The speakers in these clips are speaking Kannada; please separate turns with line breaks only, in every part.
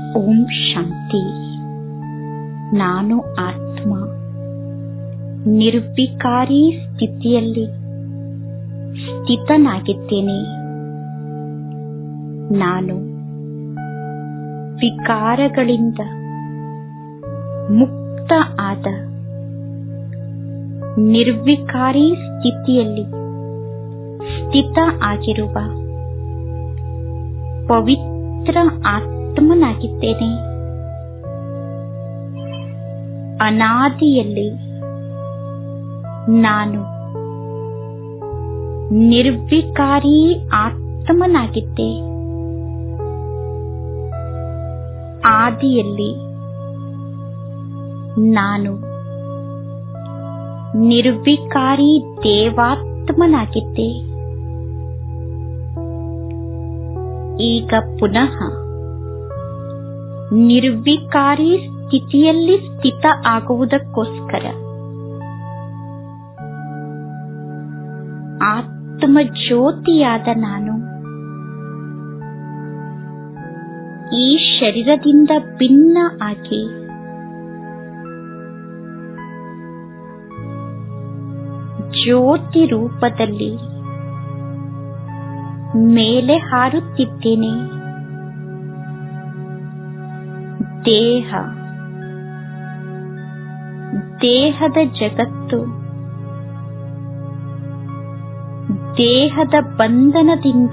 ಓಂ ಶಾಂತಿ. ನಾನು ಆತ್ಮ ನಿರ್ವಿಕಾರಿ ಸ್ಥಿತಿಯಲ್ಲಿ ಸ್ಥಿತನಾಗಿದ್ದೇನೆ. ನಾನು ವಿಕಾರಗಳಿಂದ ಮುಕ್ತ ಆದ ನಿರ್ವಿಕಾರಿ ಸ್ಥಿತಿಯಲ್ಲಿ ಸ್ಥಿತ ಆಗಿರುವ ಪವಿತ್ರ ಆತ್ಮನಾಗಿದ್ದೇನೆ. ಅನಾದಿಯಲ್ಲಿ ನಾನು ನಿರ್ವಿಕಾರಿ ಆತ್ಮನಾಗಿದ್ದೆ. ಆದಿಯಲ್ಲಿ ನಾನು ನಿರ್ವಿಕಾರಿ ದೇವಾತ್ಮನಾಗಿದ್ದೆ. ಈಗ ಪುನಃ ನಿರ್ವಿಕಾರಿ ಸ್ಥಿತಿಯಲ್ಲಿ ಸ್ಥಿತ ಆಗುವುದಕ್ಕೋಸ್ಕರ ಆತ್ಮ ಜ್ಯೋತಿಯಾದ ನಾನು ಈ ಶರೀರದಿಂದ ಭಿನ್ನ ಆಗಿ ಜ್ಯೋತಿ ರೂಪದಲ್ಲಿ ಮೇಲೆ ಹಾರುತ್ತಿದ್ದೇನೆ. ದೇಹದ ಜಗತ್ತು, ದೇಹದ ಬಂಧನದಿಂದ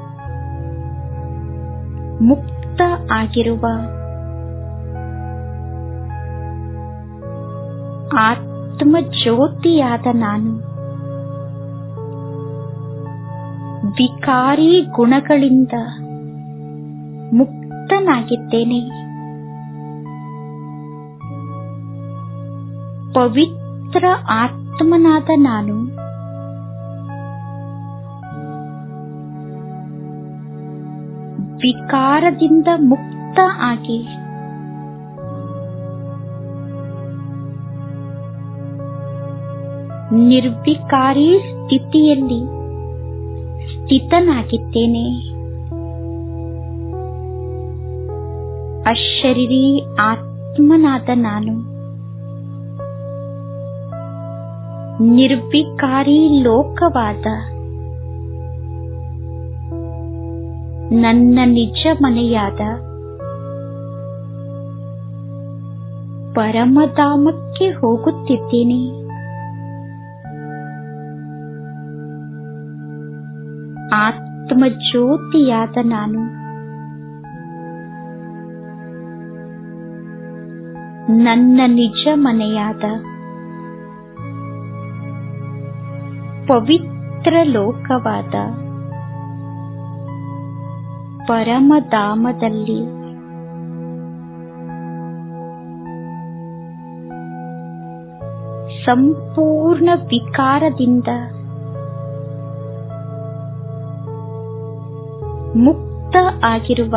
ಮುಕ್ತ ಆಗಿರುವ ಆತ್ಮ ಜ್ಯೋತಿಯಾದ ನಾನು ವಿಕಾರಿ ಗುಣಗಳಿಂದ ಮುಕ್ತನಾಗಿದ್ದೇನೆ. ಪವಿತ್ರ ಆತ್ಮನಾದ ನಾನು ವಿಕಾರದಿಂದ ಮುಕ್ತ ಆಗಿ ನಿರ್ವಿಕಾರಿ ಸ್ಥಿತಿಯಲ್ಲಿ ಸ್ಥಿತನಾಗಿದ್ದೇನೆ. ಅಶರೀರಿ ಆತ್ಮನಾದ ನಾನು ನಿರ್ವಿಕಾರಿ ಲೋಕವಾದ ನನ್ನ ನಿಜ ಮನೆಯಾದ ಪರಮಧಾಮಕ್ಕೆ ಹೋಗುತ್ತಿದ್ದೇನೆ. ಆತ್ಮ ಜ್ಯೋತಿಯಾದ ನಾನು ನನ್ನ ನಿಜ ಮನೆಯಾದ ಪವಿತ್ರ ಲೋಕವಾದ ಪರಮಧಾಮದಲ್ಲಿ ಸಂಪೂರ್ಣ ವಿಕಾರದಿಂದ ಮುಕ್ತ ಆಗಿರುವ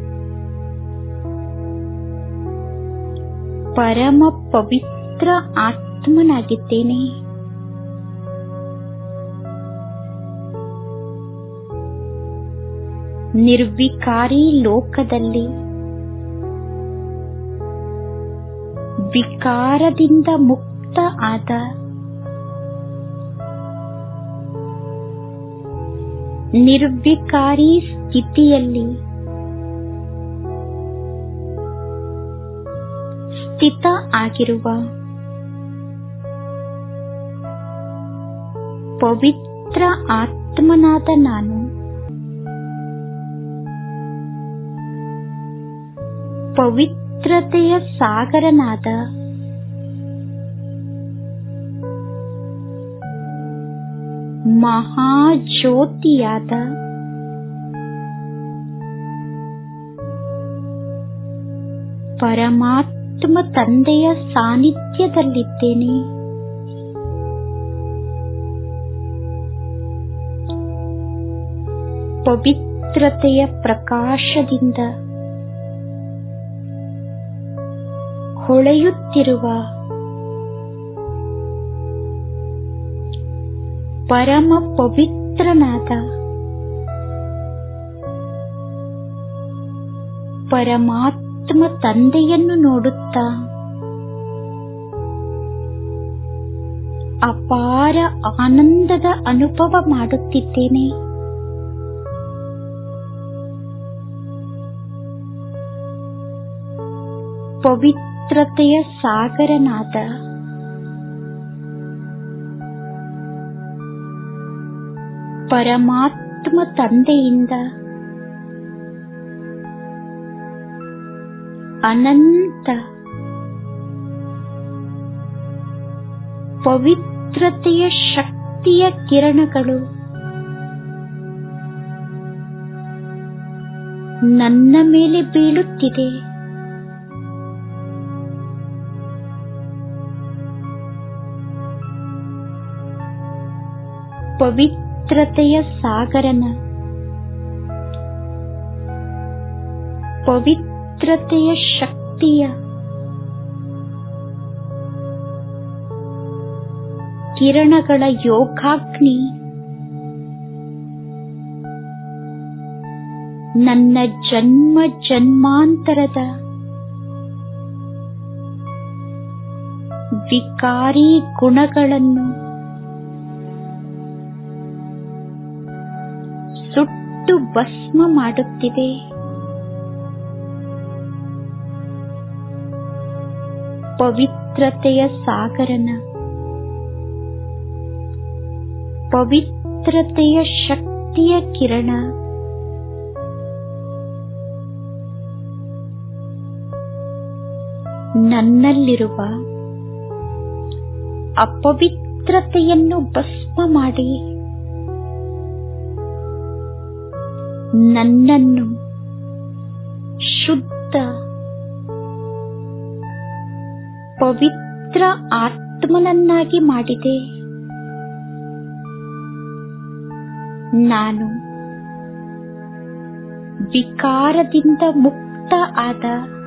ಪರಮ ಪವಿತ್ರ ಆತ್ಮನಾಗಿದ್ದೇನೆ. ನಿರ್ವಿಕಾರಿ ಲೋಕದಲ್ಲಿ ವಿಕಾರದಿಂದ ಮುಕ್ತ ಆದ ನಿರ್ವಿಕಾರಿ ಸ್ಥಿತಿಯಲ್ಲಿ ಸ್ಥಿತ ಆಗಿರುವ ಪವಿತ್ರ ಆತ್ಮನಾದ ನಾನು ಪವಿತ್ರತೆಯ ಸಾಗರನಾದ ಮಹಾಜ್ಯೋತಿಯಾದ ಪರಮಾತ್ಮ ತಂದೆಯ ಸಾನ್ನಿಧ್ಯದಲ್ಲಿದ್ದೇನೆ. ಪವಿತ್ರತೆಯ ಪ್ರಕಾಶದಿಂದ ಹೊಳೆಯುತ್ತಿರುವ ಪರಮ ಪವಿತ್ರನಾದ ಪರಮಾತ್ಮ ಪರಮಾತ್ಮ ತಂದೆಯನ್ನು ನೋಡುತ್ತಾ ಅಪಾರ ಆನಂದದ ಅನುಭವ ಮಾಡುತ್ತಿದ್ದೇನೆ. ಪವಿತ್ರತೆಯ ಸಾಗರನಾದ ಪರಮಾತ್ಮ ತಂದೆಯಿಂದ ಅನಂತ ಪವಿತ್ರತೆಯ ಶಕ್ತಿಯ ಕಿರಣಗಳು ನನ್ನ ಮೇಲೆ ಬೀಳುತ್ತಿದೆ. ಪವಿತ್ರತೆಯ ಸಾಗರನ ಪವಿತ್ರತೆಯ ಶಕ್ತಿಯ ಕಿರಣಗಳ ಯೋಗಾಗ್ನಿ ನನ್ನ ಜನ್ಮ ಜನ್ಮಾಂತರದ ವಿಕಾರಿ ಗುಣಗಳನ್ನು ಸುಟ್ಟು ಭಸ್ಮ ಮಾಡುತ್ತಿದೆ. ಪವಿತ್ರತೆಯ ಸಾಗರನ ಪವಿತ್ರತೆಯ ಶಕ್ತಿಯ ಕಿರಣ ನನ್ನಲ್ಲಿರುವ ಅಪವಿತ್ರತೆಯನ್ನು ಭಸ್ಮ ಮಾಡಿ ನನ್ನನ್ನು ಶುದ್ಧ ಪವಿತ್ರ ಆತ್ಮನನ್ನಾಗಿ ಮಾಡಿದೆ. ನಾನು ವಿಕಾರದಿಂದ ಮುಕ್ತ ಆದ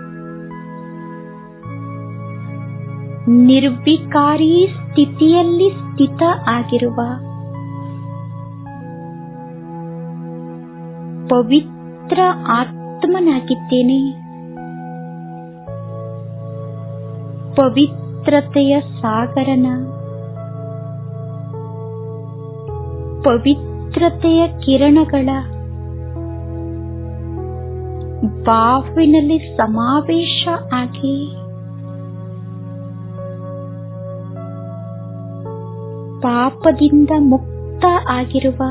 ನಿರ್ವಿಕಾರಿ ಸ್ಥಿತಿಯಲ್ಲಿ ಸ್ಥಿತ ಆಗಿರುವ ಪವಿತ್ರ ಆತ್ಮನಾಗಿದ್ದೇನೆ. ಪವಿತ್ರತೆಯ ಸಾಗರನ ಪವಿತ್ರತೆಯ ಕಿರಣಗಳ ಬಾವಿನಲ್ಲಿ ಸಮಾವೇಶ ಆಗಿ ಪಾಪದಿಂದ ಮುಕ್ತ ಆಗಿರುವ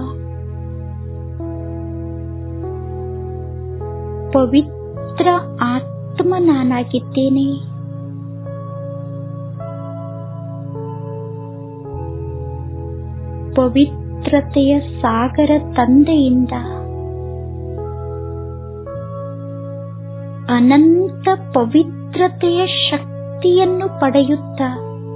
ಪವಿತ್ರ ಆತ್ಮ ನಾನಾಗಿದ್ದೇನೆ. ಪವಿತ್ರತೆಯ ಸಾಗರ ತಂದೆಯಿಂದ ಅನಂತ ಪವಿತ್ರತೆಯ ಶಕ್ತಿಯನ್ನು ಪಡೆಯುತ್ತಾ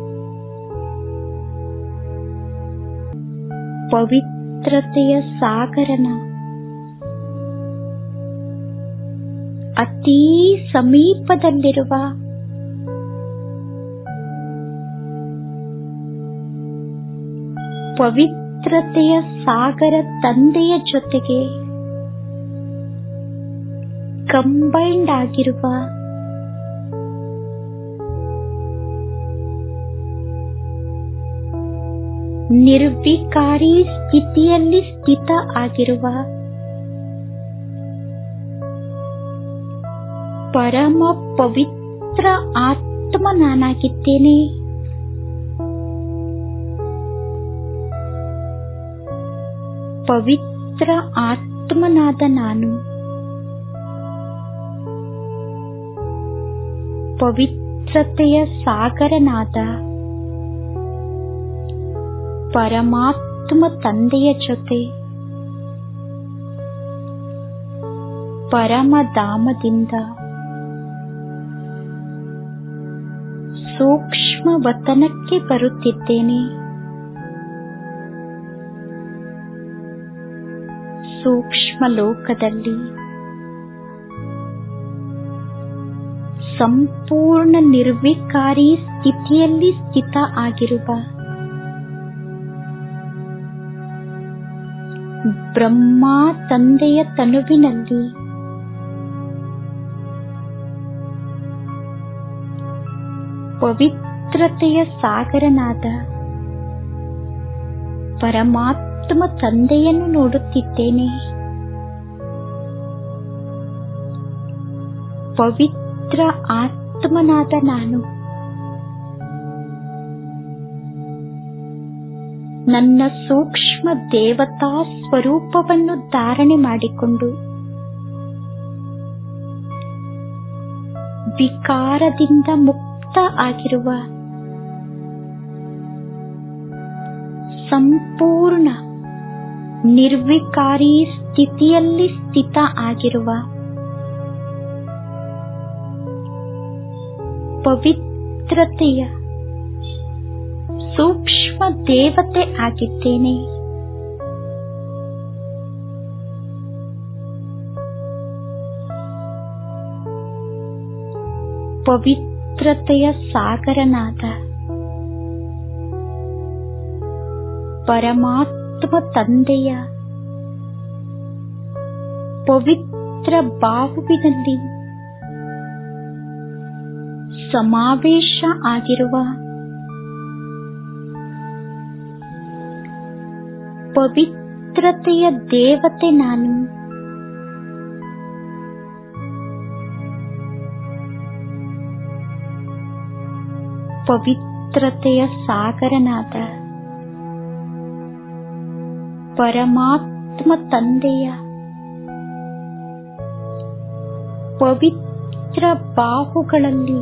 ಪವಿತ್ರತೆಯ ಸಾಗರನ ಅತೀ ಸಮೀಪದಲ್ಲಿರುವ ಪವಿತ್ರತೆಯ ಸಾಗರ ತಂದೆಯ ಜೊತೆಗೆ ಕಂಬೈಂಡ್ ಆಗಿರುವ ನಿರ್ವಿಕಾರಿ ಸ್ಥಿತಿಯಲ್ಲಿ ಸ್ಥಿತ ಆಗಿರುವ ಪರಮ ಪವಿತ್ರ ಆತ್ಮ ನಾನಾಗಿದ್ದೇನೆ. ಪವಿತ್ರ ಆತ್ಮನಾದ ನಾನು ಪವಿತ್ರತೆಯ ಸಾಗರನಾದ ಪರಮಾತ್ಮ ತಂದೆಯ ಜೊತೆ ಪರಮಧಾಮದಿಂದ ಸೂಕ್ಷ್ಮ ವತನಕ್ಕೆ ಬರುತ್ತಿದ್ದೇನೆ. ಸೂಕ್ಷ್ಮ ಲೋಕದಲ್ಲಿ ಸಂಪೂರ್ಣ ನಿರ್ವಿಕಾರಿ ಸ್ಥಿತಿಯಲ್ಲಿ ಸ್ಥಿತ ಆಗಿರುವ ಬ್ರಹ್ಮ ತಂದೆಯ ತನುವಿನಲ್ಲಿ ಪವಿತ್ರತೆಯ ಸಾಗರನಾದ ಪರಮಾತ್ಮ ತಂದೆಯನ್ನು ನೋಡುತ್ತಿದ್ದೇನೆ. ಪವಿತ್ರ ಆತ್ಮನಾದ ನಾನು ನನ್ನ ಸೂಕ್ಷ್ಮ ದೇವತಾ ಸ್ವರೂಪವನ್ನು ಧಾರಣೆ ಮಾಡಿಕೊಂಡು ವಿಕಾರದಿಂದ ಮುಕ್ತ ಆಗಿರುವ ಸಂಪೂರ್ಣ ನಿರ್ವಿಕಾರಿ ಸ್ಥಿತಿಯಲ್ಲಿ ಸ್ಥಿತ ಆಗಿರುವ ಪವಿತ್ರತೆಯ ಸೂಕ್ಷ್ಮ ದೇವತೆ ಆಗಿದ್ದೇನೆ. ಪವಿತ್ರತೆಯ ಸಾಗರನಾದ ಪರಮಾತ್ಮ ತಂದೆಯ ಪವಿತ್ರ ಬಾಹುವಿನಲ್ಲಿ ಸಮಾವೇಶ ಆಗಿರುವ ಪವಿತ್ರತೆಯ ದೇವತೆ ನಾನು. ಪವಿತ್ರತೆಯ ಸಾಗರನಾದ ಪರಮಾತ್ಮ ತಂದೆಯ ಪವಿತ್ರ ಬಾಹುಗಳಲ್ಲಿ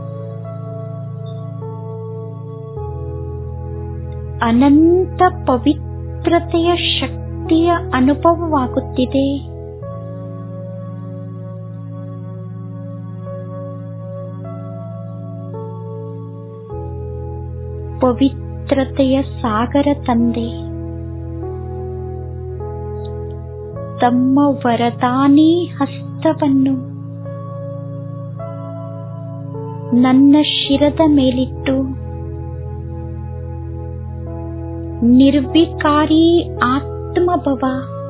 ಅನಂತ ಪವಿತ್ರತೆಯ ಶಕ್ತಿಯ ಅನುಭವವಾಗುತ್ತಿದೆ. ಪವಿತ್ರತೆಯ ಸಾಗರ ತಂದೆ ತಮ್ಮ ವರದಾನಿ ಹಸ್ತವನ್ನು ನನ್ನ ಶಿರದ ಮೇಲಿಟ್ಟು ನಿರ್ವಿಕಾರಿ ಆತ್ಮಭವ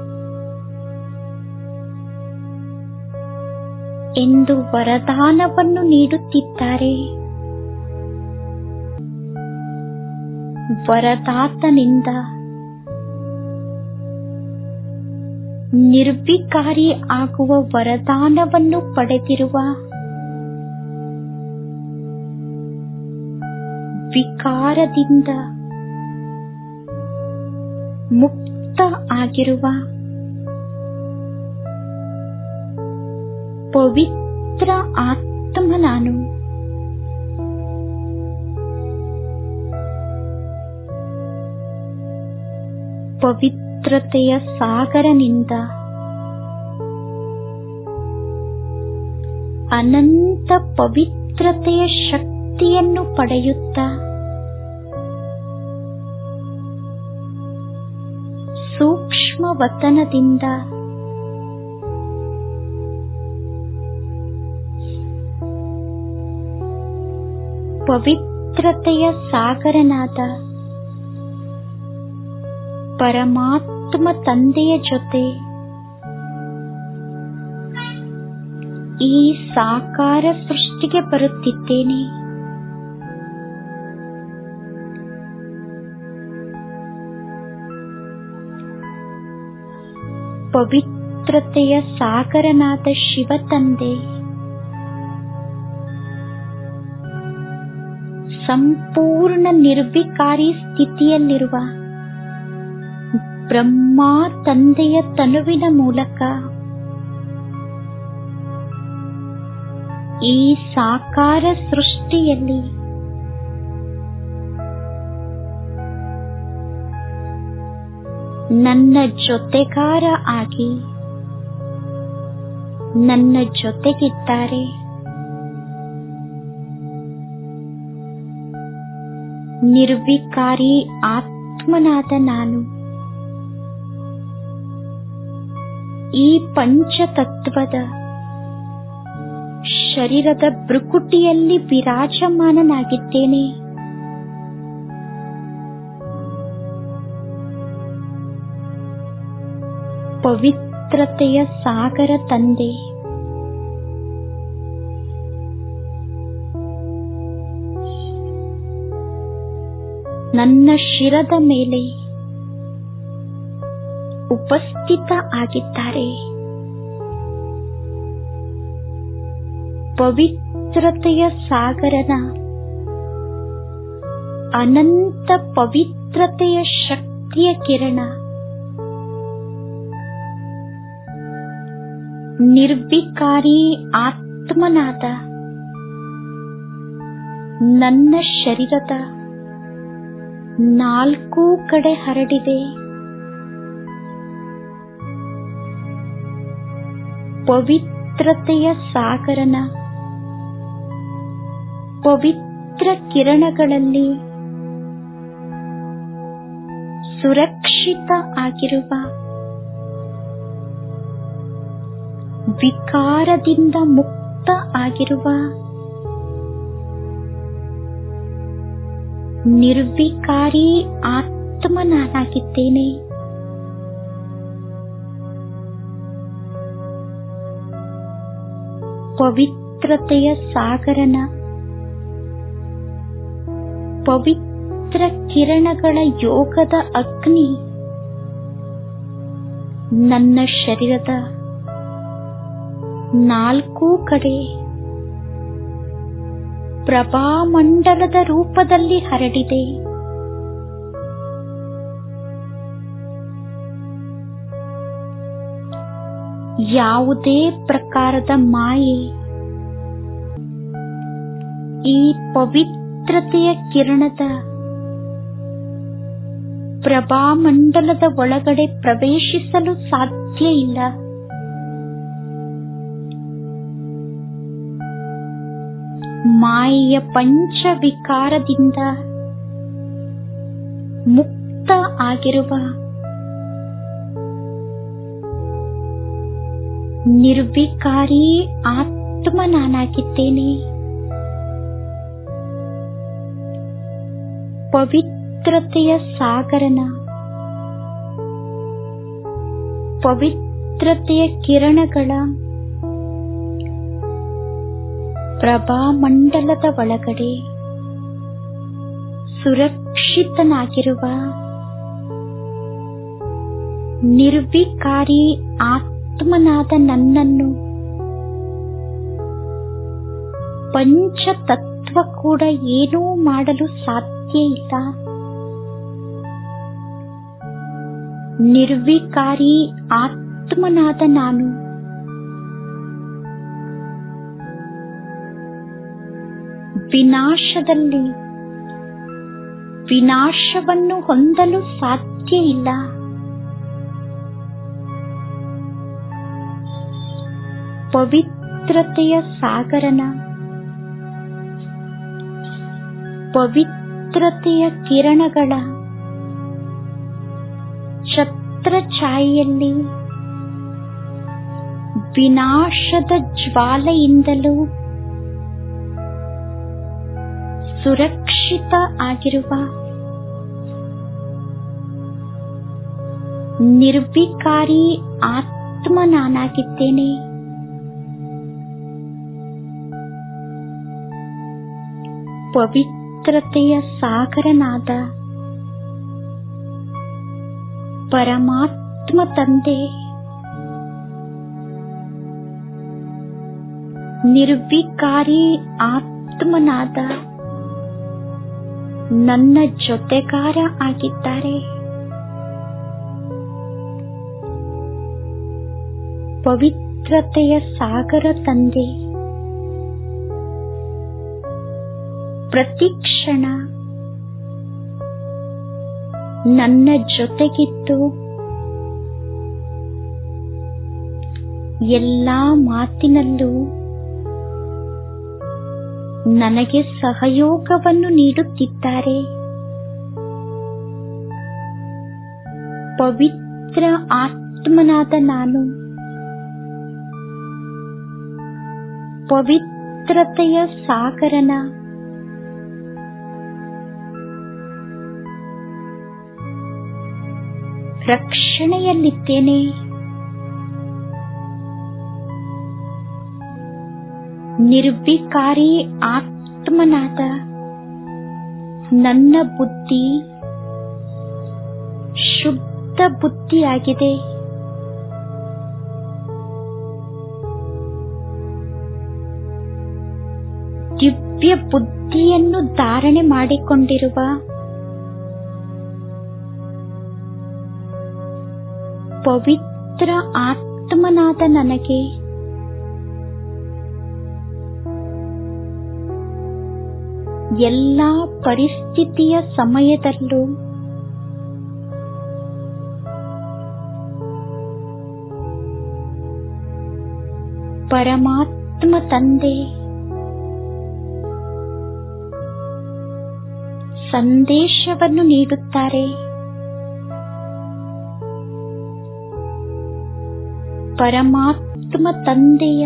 ಎಂದು ವರದಾನವನ್ನು ನೀಡುತ್ತಿದ್ದಾರೆ. ವರದಾತನಿಂದ ನಿರ್ವಿಕಾರಿ ಆಗುವ ವರದಾನವನ್ನು ಪಡೆದಿರುವ ವಿಕಾರದಿಂದ ಮುಕ್ತ ಆಗಿರುವ ಪವಿತ್ರ ಆತ್ಮ ನಾನು. ಪವಿತ್ರತೆಯ ಸಾಗರನಿಂದ ಅನಂತ ಪವಿತ್ರತೆಯ ಶಕ್ತಿಯನ್ನು ಪಡೆಯುತ್ತಾ ಸೂಕ್ಷ್ಮ ವತನದಿಂದ ಪವಿತ್ರತೆಯ ಸಾಗರನಾದ ಪರಮಾತ್ಮ ತಂದೆಯ ಜೊತೆ ಈ ಸಾಕಾರ ಸೃಷ್ಟಿಗೆ ಬರುತ್ತಿದ್ದೇನೆ. ಪವಿತ್ರತೆಯ ಸಾಗರನಾದ ಶಿವ ತಂದೆ ಸಂಪೂರ್ಣ ನಿರ್ವಿಕಾರಿ ಸ್ಥಿತಿಯಲ್ಲಿರುವ ಬ್ರಹ್ಮ ತಂದೆಯ ತನುವಿನ ಮೂಲಕ ಈ ಸಾಕಾರ ಸೃಷ್ಟಿಯಲ್ಲಿ ನನ್ನ ಜೊತೆಗಾರ ಆಗಿ ನನ್ನ ಜೊತೆಗಿದ್ದಾರೆ. ನಿರ್ವಿಕಾರಿ ಆತ್ಮನಾದ ನಾನು ಈ ಪಂಚತತ್ವದ ಶರೀರದ ಭ್ರುಕುಟಿಯಲ್ಲಿ ವಿರಾಜಮಾನನಾಗಿದ್ದೇನೆ. ಪವಿತ್ರತೆಯ ಸಾಗರ ತಂದೆ ನನ್ನ ಶಿರದ ಮೇಲೆ ಉಪಸ್ಥಿತ ಆಗಿದ್ದಾರೆ. ಪವಿತ್ರತೆಯ ಸಾಗರನ ಅನಂತ ಪವಿತ್ರತೆಯ ಶಕ್ತಿಯ ಕಿರಣ ನಿರ್ವಿಕಾರಿ ಆತ್ಮನಾದ ನನ್ನ ಶರೀರದ 4 ಕಡೆ ಹರಡಿದೆ. ಪವಿತ್ರತೆಯ ಸಾಗರನ ಪವಿತ್ರ ಕಿರಣಗಳಲ್ಲಿ ಸುರಕ್ಷಿತ ಆಗಿರುವ ವಿಕಾರದಿಂದ ಮುಕ್ತ ಆಗಿರುವ ನಿರ್ವಿಕಾರಿ ಆತ್ಮ ನಾನಾಗಿದ್ದೇನೆ. ಪವಿತ್ರತೆಯ ಸಾಗರನ ಪವಿತ್ರ ಕಿರಣಗಳ ಯೋಗದ ಅಗ್ನಿ ನನ್ನ ಶರೀರದ 4 ಕಡೆ ಪ್ರಭಾಮಂಡಲದ ರೂಪದಲ್ಲಿ ಹರಡಿದೆ. ಯಾವುದೇ ಪ್ರಕಾರದ ಮಾಯೆ ಈ ಪವಿತ್ರತೆಯ ಕಿರಣದ ಪ್ರಭಾಮಂಡಲದ ಒಳಗಡೆ ಪ್ರವೇಶಿಸಲು ಸಾಧ್ಯ ಇಲ್ಲ. ಮಾಯೆಯ ಪಂಚವಿಕಾರದಿಂದ ಮುಕ್ತ ಆಗಿರುವ ನಿರ್ವಿಕಾರಿ ಆತ್ಮ ನಾನಾಗಿದ್ದೇನೆ. ಪವಿತ್ರತೆಯ ಸಾಗರನ ಪವಿತ್ರತೆಯ ಕಿರಣಗಳ ಪ್ರಭಾಮಂಡಲದ ಒಳಗಡೆ ಸುರಕ್ಷಿತನಾಗಿರುವ ನಿರ್ವಿಕಾರಿ ಆತ್ಮನಾದ ನನ್ನನ್ನು ಪಂಚತತ್ವ ಕೂಡ ಏನೂ ಮಾಡಲು ಸಾಧ್ಯ ಇಲ್ಲ. ನಿರ್ವಿಕಾರಿ ಆತ್ಮನಾದ ನಾನು ವಿನಾಶದಲ್ಲಿ ವಿನಾಶವನ್ನು ಹೊಂದಲು ಸಾಧ್ಯ ಇಲ್ಲ. ಪವಿತ್ರತೆಯ ಸಾಗರನ ಪವಿತ್ರತೆಯ ಕಿರಣಗಳ ಛತ್ರಛಾಯೆಯಲ್ಲಿ ವಿನಾಶದ ಜ್ವಾಲೆಯಿಂದಲೂ ಸುರಕ್ಷಿತ ಆಗಿರುವ ನಿರ್ವಿಕಾರಿ ಆತ್ಮ ನಾನಾಗಿದ್ದೇನೆ. ಪವಿತ್ರತೆಯ ಸಾಗರನಾದ ಪರಮಾತ್ಮ ತಂದೆ ನಿರ್ವಿಕಾರಿ ಆತ್ಮನಾದ ನನ್ನ ಜೊತೆಗಾರ ಆಗಿದ್ದಾರೆ. ಪವಿತ್ರತೆಯ ಸಾಗರ ತಂದೆ ಪ್ರತಿಕ್ಷಣ ನನ್ನ ಜೊತೆಗಿದ್ದು ಎಲ್ಲಾ ಮಾತಿನಲ್ಲೂ ನನಗೆ ಸಹಯೋಗವನ್ನು ನೀಡುತ್ತಿದ್ದಾರೆ. ಪವಿತ್ರ ಆತ್ಮನಾದ ನಾನು ಪವಿತ್ರತೆಯ ಸಾಗರನ ರಕ್ಷಣೆಯಲ್ಲಿದ್ದೇನೆ. ನಿರ್ವಿಕಾರಿ ಆತ್ಮನಾದ ನನ್ನ ಬುದ್ಧಿ ಶುದ್ಧ ಬುದ್ಧಿಯಾಗಿದೆ. ದಿವ್ಯ ಬುದ್ಧಿಯನ್ನು ಧಾರಣೆ ಮಾಡಿಕೊಂಡಿರುವ ಪವಿತ್ರ ಆತ್ಮನಾದ ನನಗೆ ಎಲ್ಲಾ ಪರಿಸ್ಥಿತಿಯ ಸಮಯದಲ್ಲೂ ಪರಮಾತ್ಮ ತಂದೆ ಸಂದೇಶವನ್ನು ನೀಡುತ್ತಾರೆ. ಪರಮಾತ್ಮ ತಂದೆಯ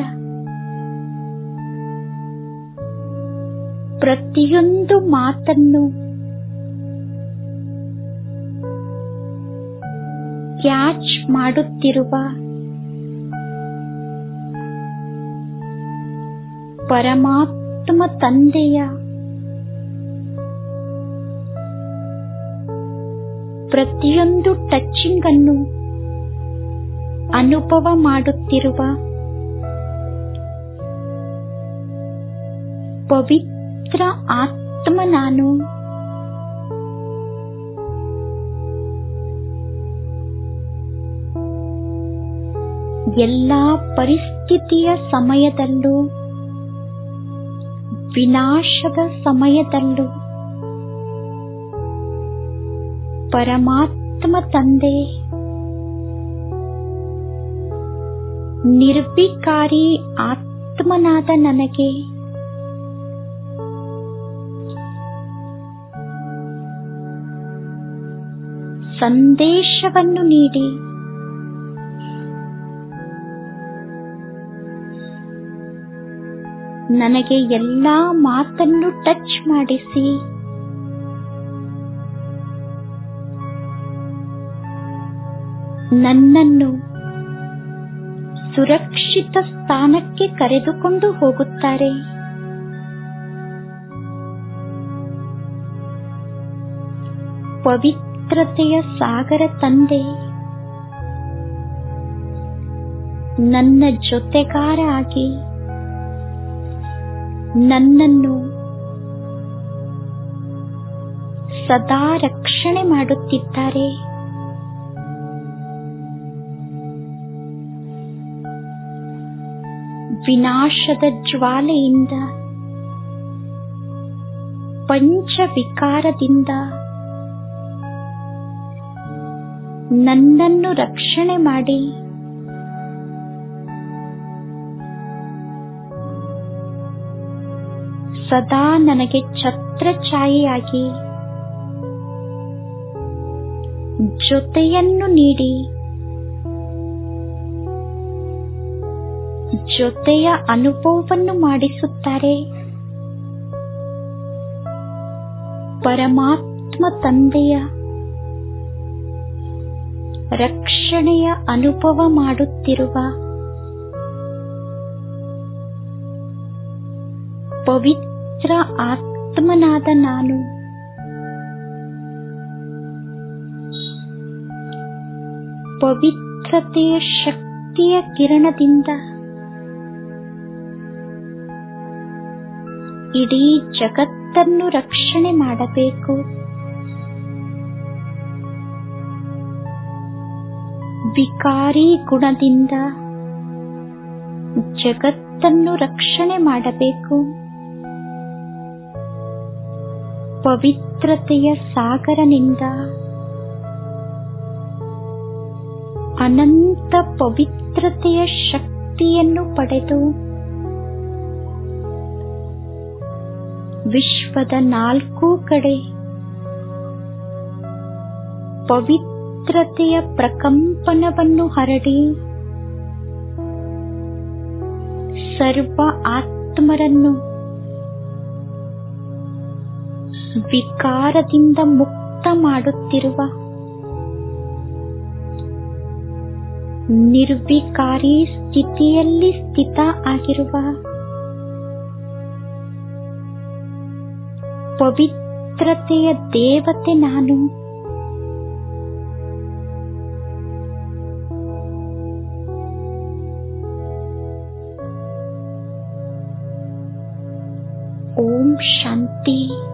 ಪ್ರತಿಯೊಂದು ಮಾತನ್ನು ಕ್ಯಾಚ್ ಮಾಡುತ್ತಿರುವ ಪರಮಾತ್ಮ ತಂದೆಯ ಪ್ರತಿಯೊಂದು ಟಚಿಂಗ್ ಅನ್ನು ಅನುಭವ ಮಾಡುತ್ತಿರುವ ಪವಿತ್ರ ಆತ್ಮ ನಾನು. ಎಲ್ಲಾ ಪರಿಸ್ಥಿತಿಯ ಸಮಯದಲ್ಲೂ ವಿನಾಶದ ಸಮಯದಲ್ಲೂ ಪರಮಾತ್ಮ ತಂದೆ ನಿರ್ವಿಕಾರಿ ಆತ್ಮನಾದ ನನಗೆ ಸಂದೇಶವನ್ನು ನೀಡಿ ನನಗೆ ಎಲ್ಲಾ ಮಾತನ್ನು ಟಚ್ ಮಾಡಿಸಿ ನನ್ನನ್ನು ಸುರಕ್ಷಿತ ಸ್ಥಾನಕ್ಕೆ ಕರೆದುಕೊಂಡು ಹೋಗುತ್ತಾರೆ. ಪವಿತ್ರತೆಯ ಸಾಗರ ತಂದೆ ನನ್ನ ಜೊತೆಗಾರ ಆಗಿ ನನ್ನನ್ನು ಸದಾ ರಕ್ಷಣೆ ಮಾಡುತ್ತಿದ್ದಾರೆ. ವಿನಾಶದ ಜ್ವಾಲೆಯಿಂದ ಪಂಚವಿಕಾರದಿಂದ ನನ್ನನ್ನು ರಕ್ಷಣೆ ಮಾಡಿ ಸದಾ ನನಗೆ ಛತ್ರಛಾಯೆಯಾಗಿ ಜೊತೆಯನ್ನು ನೀಡಿ ಜೊತೆಯ ಅನುಭವವನ್ನು ಮಾಡಿಸುತ್ತಾರೆ. ಪರಮಾತ್ಮ ತಂದೆಯ ರಕ್ಷಣೆಯ ಅನುಭವ ಮಾಡುತ್ತಿರುವ ಪವಿತ್ರ ಆತ್ಮನಾದ ನಾನು ಪವಿತ್ರತೆಯ ಶಕ್ತಿಯ ಕಿರಣದಿಂದ ಇಡೀ ಜಗತ್ತನ್ನು ರಕ್ಷಣೆ ಮಾಡಬೇಕು. ವಿಕಾರಿ ಗುಣದಿಂದ ಜಗತ್ತನ್ನು ರಕ್ಷಣೆ ಮಾಡಬೇಕು. ಪವಿತ್ರತೆಯ ಸಾಗರನಿಂದ ಅನಂತ ಪವಿತ್ರತೆಯ ಶಕ್ತಿಯನ್ನು ಪಡೆದು ವಿಶ್ವದ ನಾಲ್ಕೂ ಕಡೆ ಪವಿತ್ರತೆಯ ಪ್ರಕಂಪನವನ್ನು ಹರಡಿ ಸರ್ವ ಆತ್ಮರನ್ನು ವಿಕಾರದಿಂದ ಮುಕ್ತ ಮಾಡುತ್ತಿರುವ ನಿರ್ವಿಕಾರಿ ಸ್ಥಿತಿಯಲ್ಲಿ ಸ್ಥಿತ ಆಗಿರುವ ಪವಿತ್ರ ಪವಿತ್ರತೆಯ ದೇವತೆ ನಾನು. ಓಂ ಶಾಂತಿ.